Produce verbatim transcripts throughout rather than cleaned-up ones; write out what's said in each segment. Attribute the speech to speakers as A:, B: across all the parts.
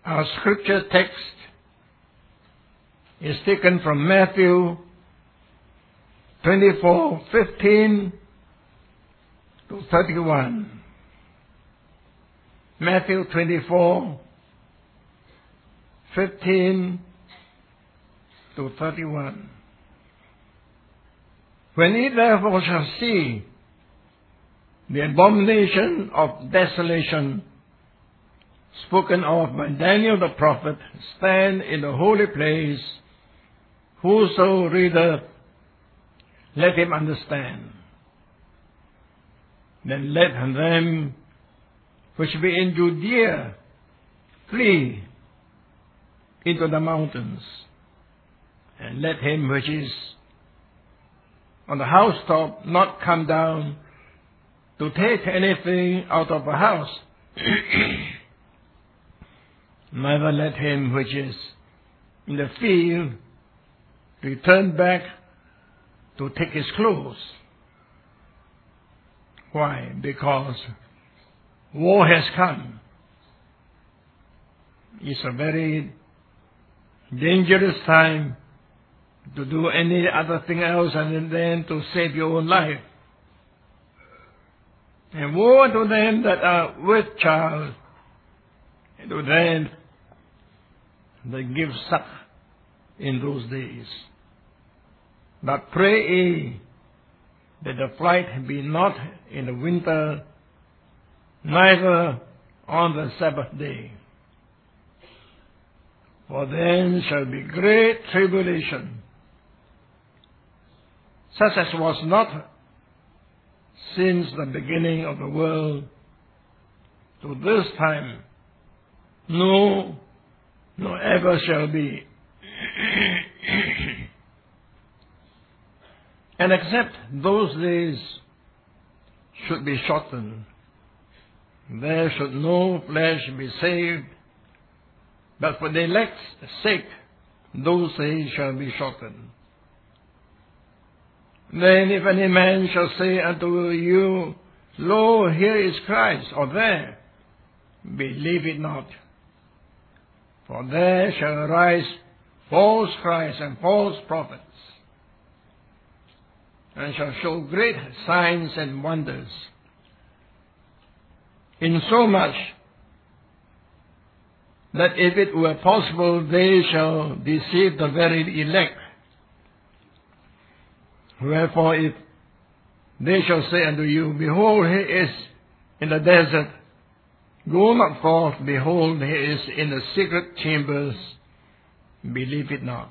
A: Our scripture text is taken from Matthew twenty-four, fifteen to thirty-one. Matthew twenty-four, fifteen to thirty-one. When ye therefore shall see the abomination of desolation spoken of by Daniel the prophet stand in the holy place, whoso readeth, let him understand. Then let them which be in Judea flee into the mountains, and let him which is on the housetop not come down to take anything out of the house, neither let him which is in the field return back to take his clothes. Why? Because war has come. It's a very dangerous time to do any other thing else other than to save your own life. And woe to them that are with child, and to them that give suck in those days. But pray ye that the flight be not in the winter, neither on the Sabbath day. For then shall be great tribulation, such as was not since the beginning of the world to this time, no, nor ever shall be. And except those days should be shortened, there should no flesh be saved, but for the elect's sake those days shall be shortened. Then if any man shall say unto you, Lo, here is Christ, or there, believe it not. For there shall arise false Christs and false prophets, and shall show great signs and wonders, insomuch that if it were possible, they shall deceive the very elect. Wherefore, if they shall say unto you, Behold, he is in the desert, go not forth, behold, he is in the secret chambers, believe it not.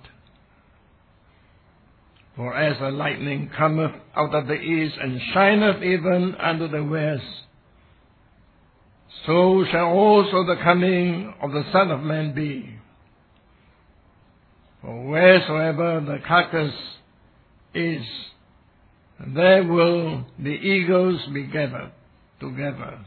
A: For as the lightning cometh out of the east, and shineth even unto the west, so shall also the coming of the Son of Man be. For wheresoever the carcass is, there will the eagles be gathered together.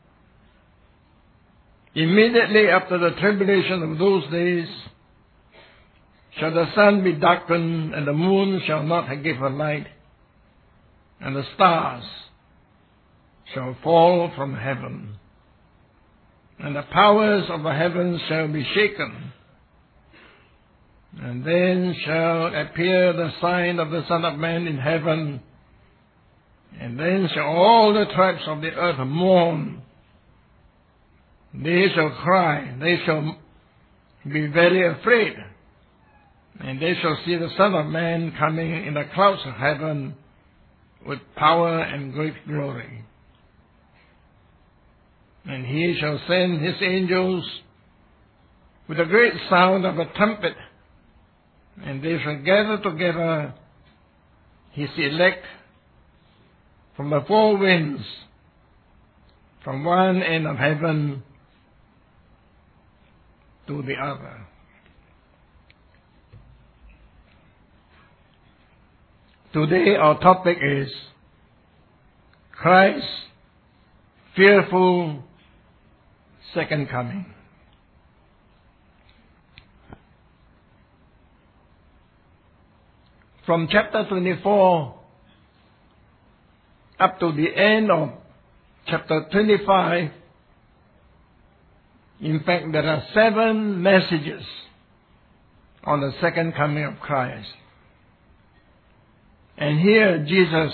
A: Immediately after the tribulation of those days shall the sun be darkened, and the moon shall not give her light, and the stars shall fall from heaven, and the powers of the heavens shall be shaken. And then shall appear the sign of the Son of Man in heaven, and then shall all the tribes of the earth mourn. They shall cry, they shall be very afraid, and they shall see the Son of Man coming in the clouds of heaven with power and great glory. And he shall send his angels with a great sound of a trumpet, and they shall gather together his elect from the four winds, from one end of heaven to the other. Today our topic is Christ's fearful second coming. From chapter twenty-four up to the end of chapter twenty-five In fact, there are seven messages on the second coming of Christ. And here Jesus,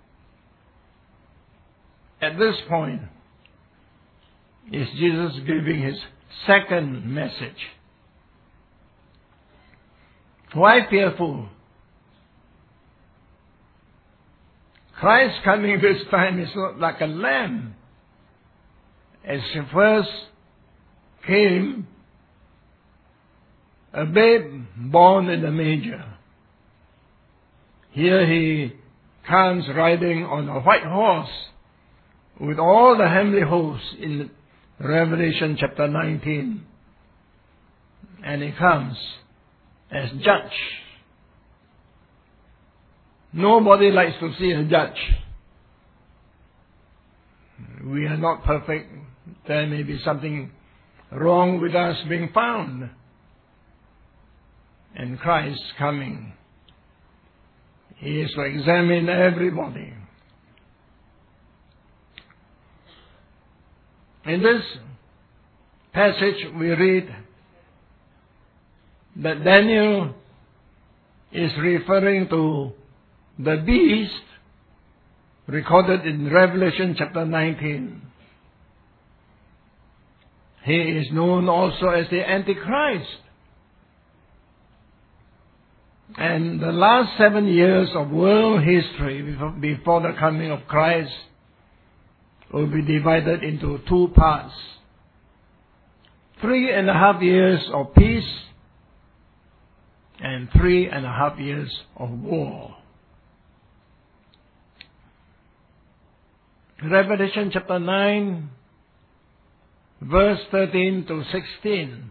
A: at this point, is Jesus giving his second message. Why fearful? Christ coming this time is not like a lamb. As he first came, a babe born in a manger. Here he comes riding on a white horse with all the heavenly hosts in Revelation chapter nineteen. And he comes as judge. Nobody likes to see a judge. We are not perfect. There may be something wrong with us being found. And Christ coming, he is to examine everybody. In this passage we read that Daniel is referring to the beast recorded in Revelation chapter nineteen. He is known also as the Antichrist. And the last seven years of world history before the coming of Christ will be divided into two parts. Three and a half years of peace and three and a half years of war. Revelation chapter nine, verse thirteen to sixteen.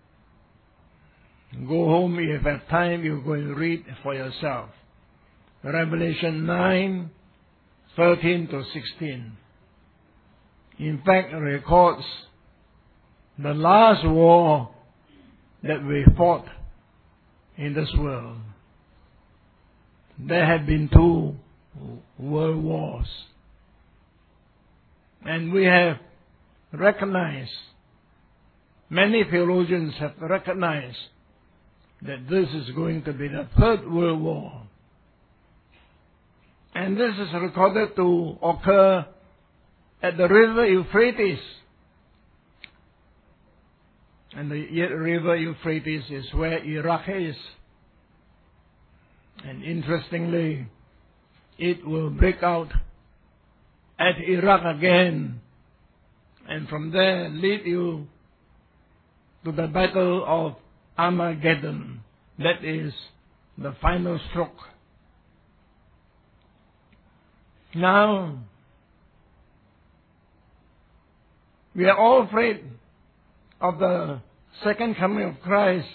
A: Go home if you have time, you go and read for yourself. Revelation nine, thirteen to sixteen. In fact, records the last war that we fought in this world. There have been two world wars. And we have recognized, many theologians have recognized that this is going to be the Third World War. And this is recorded to occur at the river Euphrates. And the river Euphrates is where Iraq is. And interestingly, it will break out at Iraq again, and from there lead you to the battle of Armageddon. That is the final stroke. Now, we are all afraid of the second coming of Christ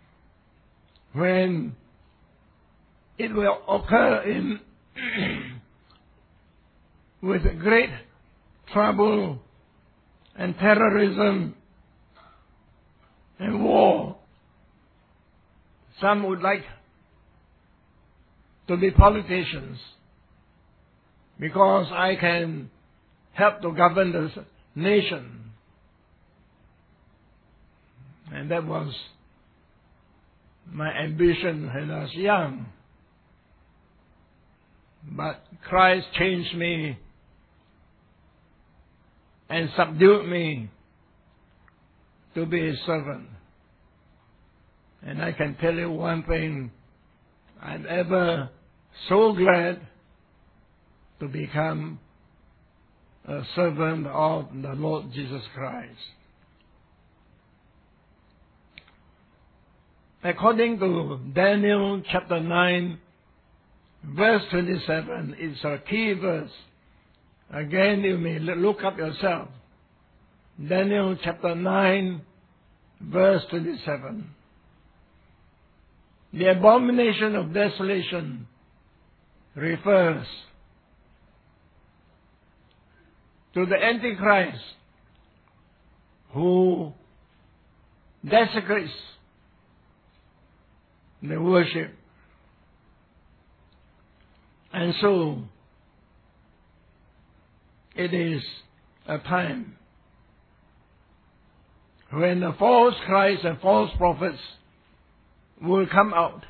A: when it will occur in with great trouble and terrorism and war. Some would like to be politicians because I can help to govern the nation. And that was my ambition when I was young. But Christ changed me and subdued me to be his servant. And I can tell you one thing, I'm ever so glad to become a servant of the Lord Jesus Christ. According to Daniel chapter nine, verse twenty-seven, it's a key verse. Again, you may look up yourself. Daniel chapter nine, verse twenty-seven. The abomination of desolation refers to the Antichrist who desecrates the worship. And so, it is a time when the false Christ and false prophets will come out.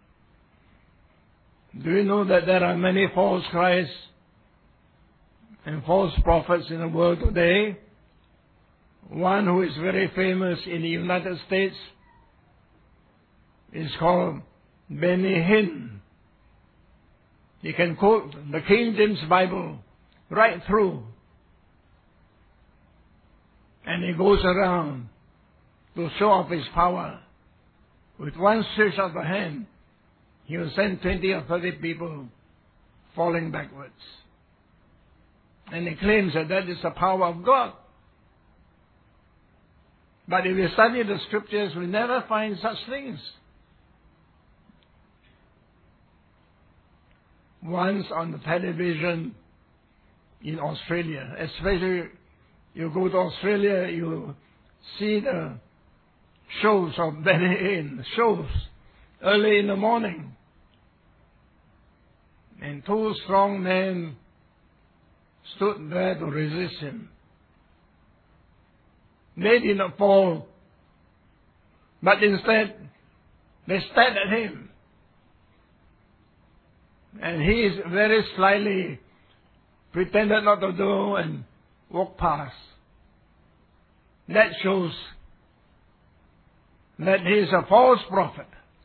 A: Do you know that there are many false Christs and false prophets in the world today? One who is very famous in the United States is called Benny Hinn. He can quote the King James Bible right through. And he goes around to show off his power. With one stretch of the hand, he will send twenty or thirty people falling backwards. And he claims that that is the power of God. But if we study the scriptures, we never find such things. Once on the television in Australia, especially you go to Australia, you see the shows of Benny Hinn, shows early in the morning. And two strong men stood there to resist him. They did not fall, but instead they stared at him. And he is very slyly pretended not to do and walked past. That shows that he is a false prophet.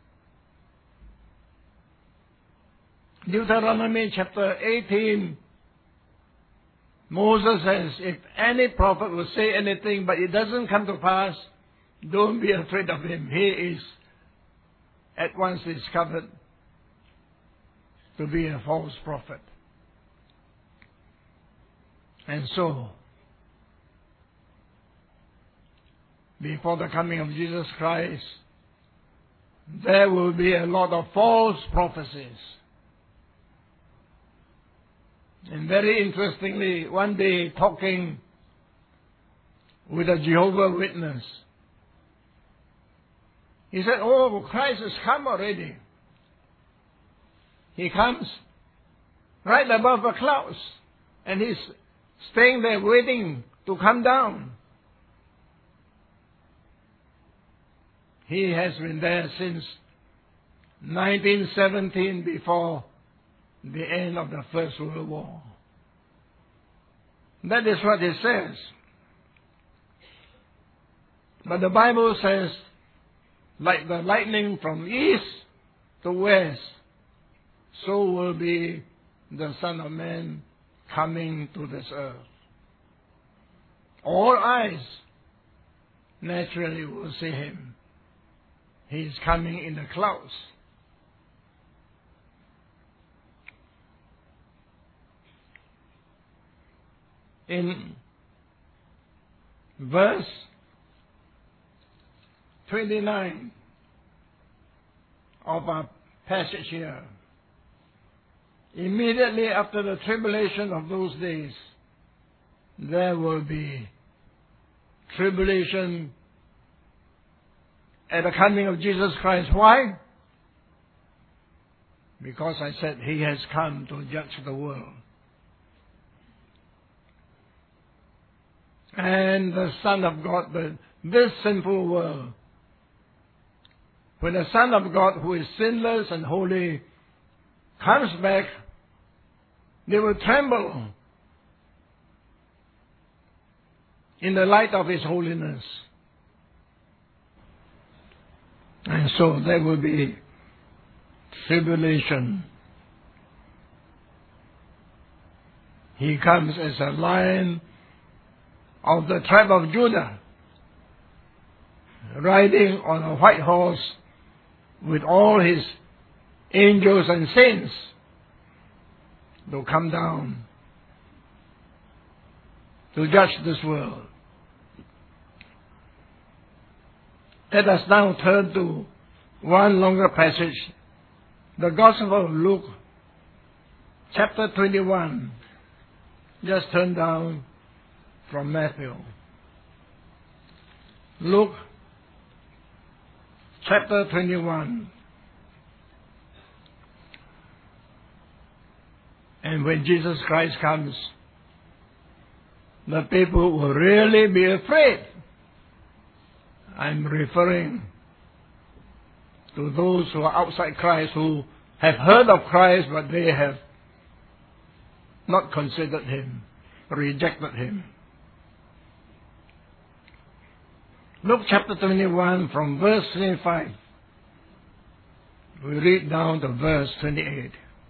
A: Deuteronomy chapter eighteen, Moses says, if any prophet will say anything but it doesn't come to pass, don't be afraid of him. He is at once discovered to be a false prophet. And so, before the coming of Jesus Christ, there will be a lot of false prophecies. And very interestingly, one day talking with a Jehovah's Witness, he said, oh, Christ has come already. He comes right above the clouds, and he's staying there waiting to come down. He has been there since nineteen seventeen, before the end of the First World War. That is what it says. But the Bible says, like the lightning from east to west, so will be the Son of Man coming to this earth. All eyes naturally will see him. He is coming in the clouds. In verse twenty-nine of our passage here, immediately after the tribulation of those days, there will be tribulation at the coming of Jesus Christ. Why? Because I said he has come to judge the world. And the Son of God, the, this sinful world, when the Son of God, who is sinless and holy, comes back, they will tremble in the light of his holiness. And so there will be tribulation. He comes as a lion of the tribe of Judah, riding on a white horse with all his angels and saints to come down to judge this world. Let us now turn to one longer passage, the Gospel of Luke, chapter twenty-one. Just turn down from Matthew. Luke, chapter twenty-one. And when Jesus Christ comes, the people will really be afraid. I'm referring to those who are outside Christ, who have heard of Christ, but they have not considered Him, rejected Him. Luke chapter twenty-one, from verse twenty-five, we read down to verse twenty-eight.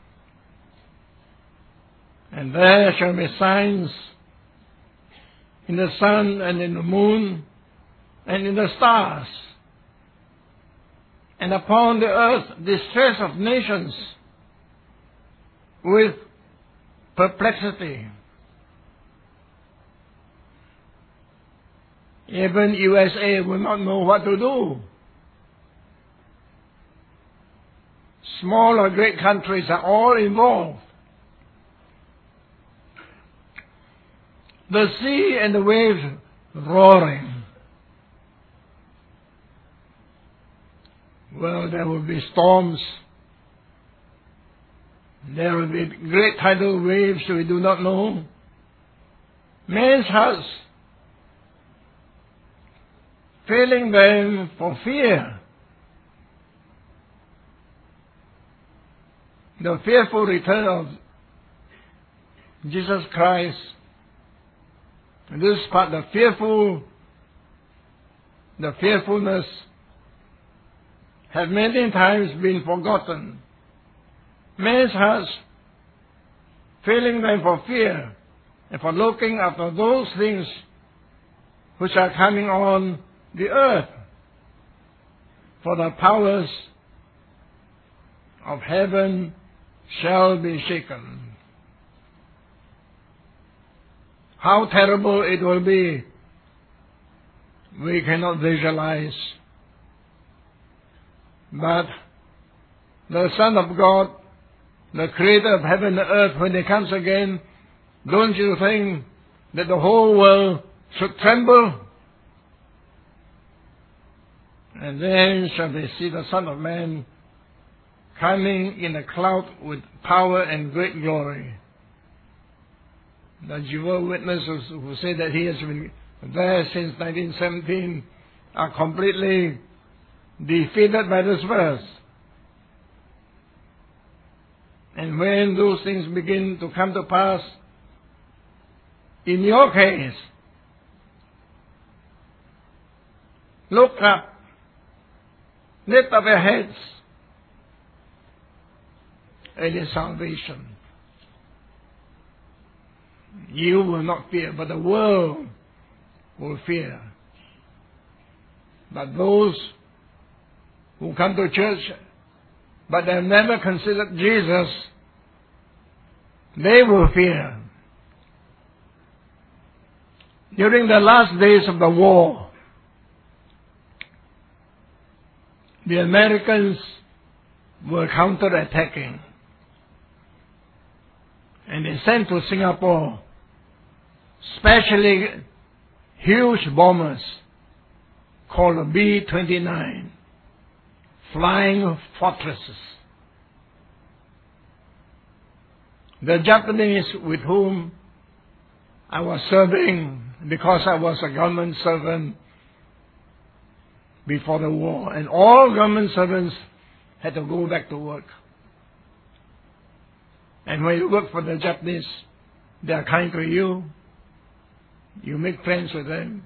A: And there shall be signs in the sun and in the moon and in the stars, and upon the earth distress of nations with perplexity. Even U S A will not know what to do. Small or great countries are all involved. The sea and the waves roaring. Well, there will be storms. There will be great tidal waves we do not know. Men's hearts failing them for fear. The fearful return of Jesus Christ. And this part, the fearful, the fearfulness have many times been forgotten. Men's hearts failing them for fear and for looking after those things which are coming on the earth. For the powers of heaven shall be shaken. How terrible it will be, we cannot visualize. But the Son of God, the Creator of heaven and earth, when He comes again, don't you think that the whole world should tremble? And then shall they see the Son of Man coming in a cloud with power and great glory. The Jehovah's Witnesses who say that He has been there since nineteen seventeen are completely defeated by this verse. And when those things begin to come to pass, in your case, look up, lift up your heads, it is salvation. You will not fear, but the world will fear. But those who come to church, but they have never considered Jesus, they will fear. During the last days of the war, the Americans were counterattacking. And they sent to Singapore specially huge bombers called B twenty-nine, flying fortresses. The Japanese with whom I was serving, because I was a government servant before the war, and all government servants had to go back to work. And when you work for the Japanese, they are kind to you. You make friends with them.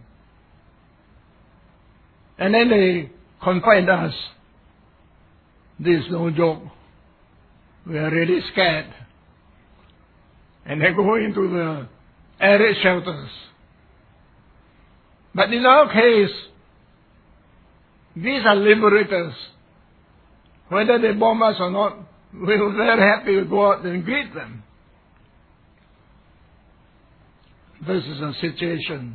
A: And then they confide us. This is no joke. We are really scared. And they go into the arid shelters. But in our case, these are liberators. Whether they bomb us or not, we were very happy to go out and greet them. This is a situation.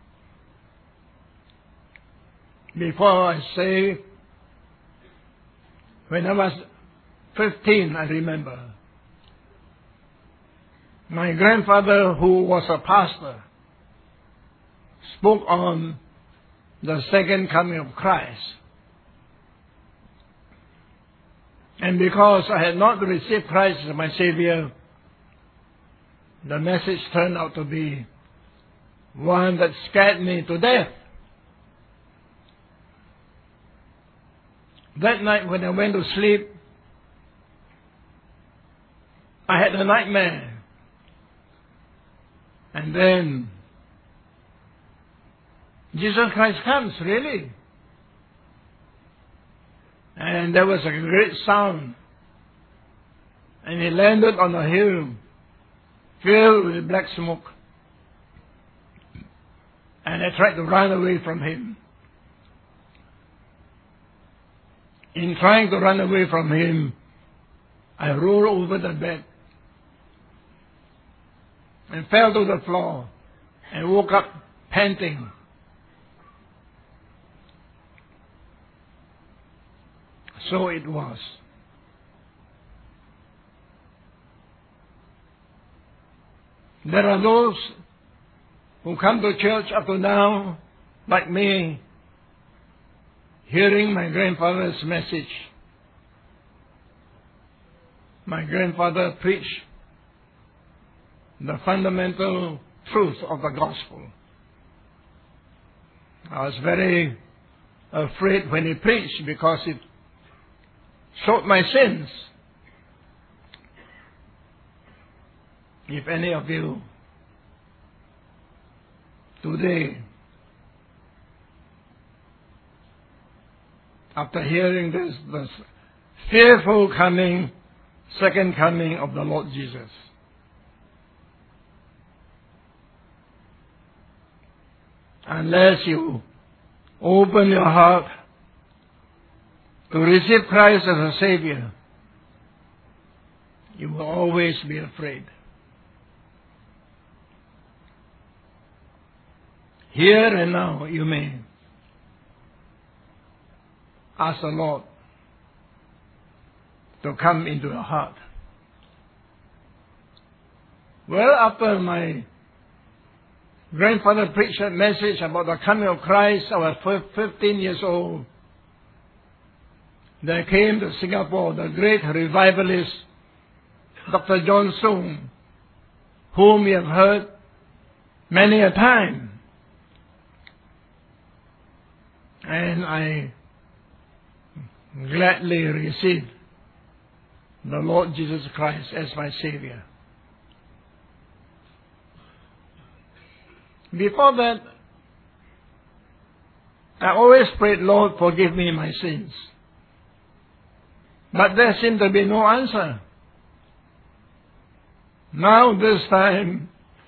A: Before I say, when I was fifteen, I remember, my grandfather, who was a pastor, spoke on the second coming of Christ. And because I had not received Christ as my Savior, the message turned out to be one that scared me to death. That night when I went to sleep, I had a nightmare. And then Jesus Christ comes, really. And there was a great sound. And he landed on a hill filled with black smoke. And I tried to run away from him. In trying to run away from him, I rolled over the bed and fell to the floor and woke up panting. So it was. There are those who come to church up to now, like me, hearing my grandfather's message. My grandfather preached the fundamental truth of the gospel. I was very afraid when he preached because it showed my sins. If any of you today, after hearing this, this fearful coming, second coming of the Lord Jesus, unless you open your heart to receive Christ as a Savior, you will always be afraid. Here and now you may ask the Lord to come into your heart. Well, after my grandfather preached a message about the coming of Christ, I was fifteen years old. There came to Singapore the great revivalist, Doctor John Soong, whom you have heard many a time. And I gladly received the Lord Jesus Christ as my Savior. Before that, I always prayed, Lord, forgive me my sins. But there seemed to be no answer. Now this time,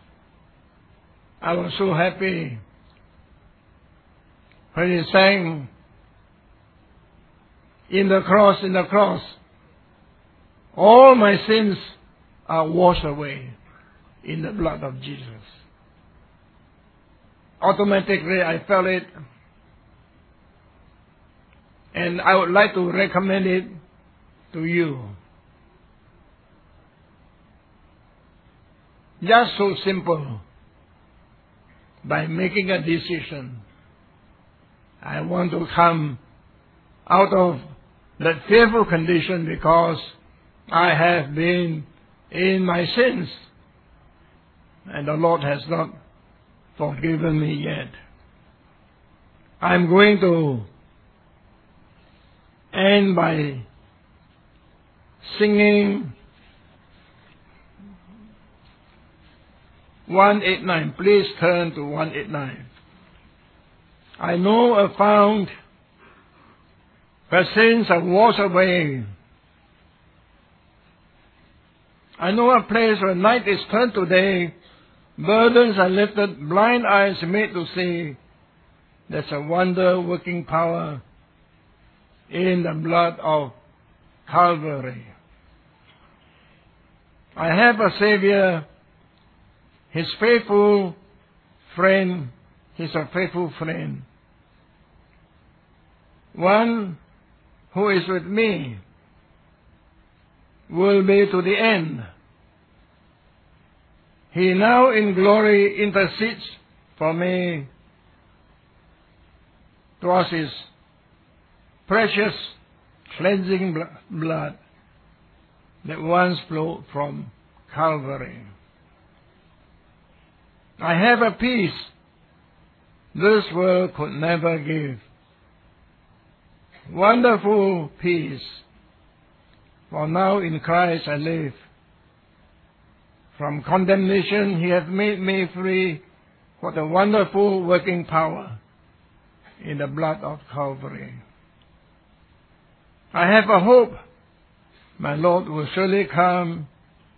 A: I was so happy when he sang, in the cross, in the cross, all my sins are washed away in the blood of Jesus. Automatically I felt it, and I would like to recommend it to you. Just so simple, by making a decision. I want to come out of that fearful condition because I have been in my sins, and the Lord has not forgiven me yet. I'm going to end by singing one eighty-nine. Please turn to one eighty-nine. I know a fount where sins are washed away. I know a place where night is turned to day, burdens are lifted, blind eyes made to see. There's a wonder-working power in the blood of Calvary. I have a Savior, His faithful friend. He's a faithful friend. One who is with me will be to the end. He now in glory intercedes for me. 'Twas His precious cleansing blood that once flowed from Calvary. I have a peace this world could never give. wonderful peace. For now in Christ I live. From condemnation He hath made me free. What a wonderful working power in the blood of Calvary. I have a hope. My Lord will surely come.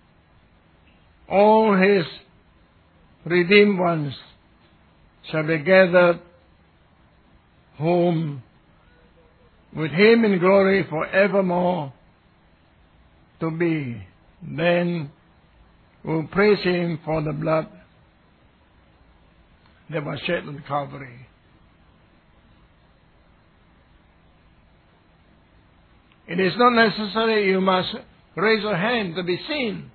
A: All His redeemed ones shall be gathered home with Him in glory forevermore to be. Then we'll praise Him for the blood that was shed on Calvary. It is not necessary you must raise your hand to be seen.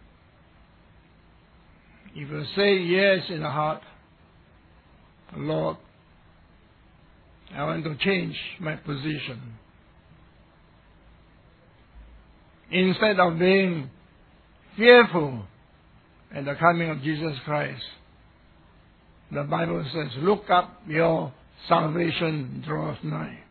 A: If you say yes in the heart, Lord, I want to change my position. Instead of being fearful at the coming of Jesus Christ, the Bible says, look up, your salvation draweth nigh.